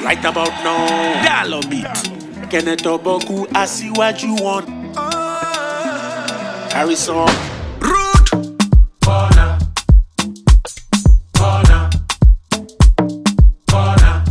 Right about now, Dialogue beat. Kenneth Oboku, I see what you want. Harrison, Rude. Corner, corner, corner,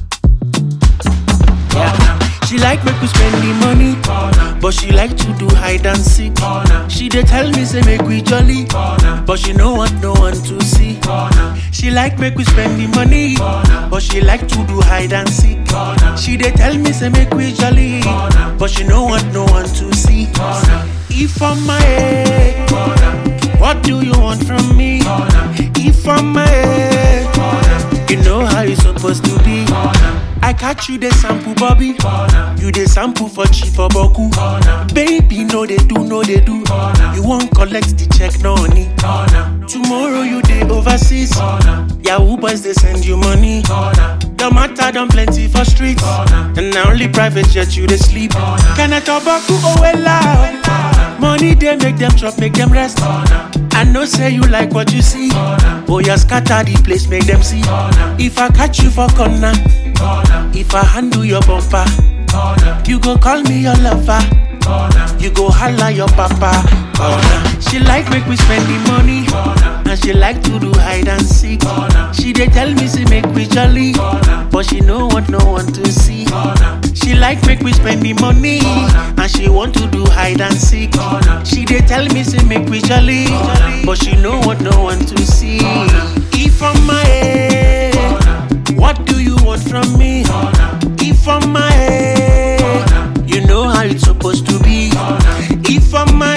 corner. She like make we spend the money, corner. But she like to do hide and seek. Corner. She dey tell me say make we jolly, corner. But she no want no one to see. Corner. She like make we spend the money, corner. But she like to do hide and seek. Corner. She dey tell me say make we jolly, corner. But she no want no one to see. Corner. If I'm my head, corner. What do you want from me? Corner. If I'm my head, corner. You know how it's supposed to be. Corner. I catch you the sample, Bobby. Corner. You the sample for cheap for Boku. Corner. Baby, no they do, no they do. Corner. You won't collect the check, no honey. Corner. Tomorrow you dey overseas. Corner. Yahoo boys they send you money. Corner. Your matter done plenty for streets. Corner. And now only private jet you they sleep. Can I talk about oh well loud? Money they make them chop, make them rest. Corner. I know say you like what you see. Corner. Oh yeah, scatter the place, make them see. Corner. If I catch you for corner, corner. If I handle your bumper, corner. You go call me your lover, corner. You go holla your papa, corner. She like make we spend the money, corner. And she like to do hide and seek, corner. She dey tell me say make we jolly, corner. But she no want no one to see, corner. She like make we spend the money, corner. And she want to do hide and seek, corner. She dey tell me say make we jolly, corner. But she no want no one to see, corner. If I'm my head, corner. What do you want from me? Corner. If I'm my head, corner. You know how it's supposed to be, corner. If I'm my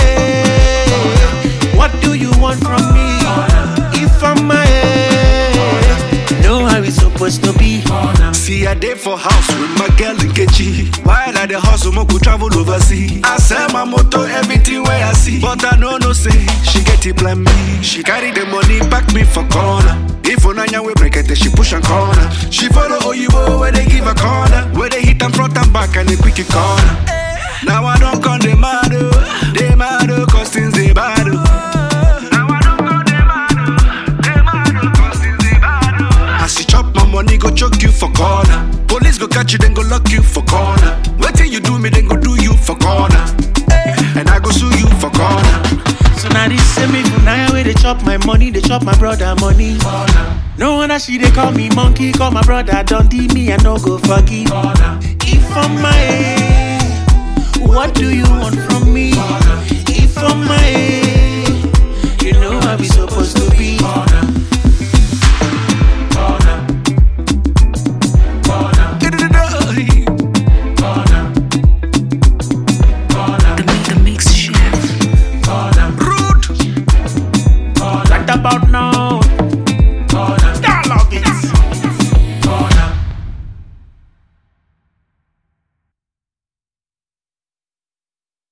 head, what do you want from me? Corner. If I'm my head, you know how it's supposed to be, corner. See a day for house with my girl in Kechi. While at the hustle, mo could travel overseas. I sell my motor, everything where I see. But I know no say, she get it plan me. She carry the money, back me for corner. If Onanya we break it, she push and corner. She follow Oyibo where they give a corner. Where they hit them front and back and they quick it corner. Now I don't come they mad, cause things they bad. Now I don't come they mad, cause things they bad. As you chop my money, go choke you for corner. Police go catch you, then go lock you for corner. Waiting you do me, then go do you for corner. And I go sue you for corner. So now this say me for now where they chop my money, they chop my brother money. Corner. No wonder she they call me monkey, call my brother don't me, I no go forgive. Corner. If I'm my head, what do you want from me? Corner. If I'm my head, you know how we supposed to be. Corner. Corner. Corner. Corner. The mix chef. Corner. Rude. Right about now.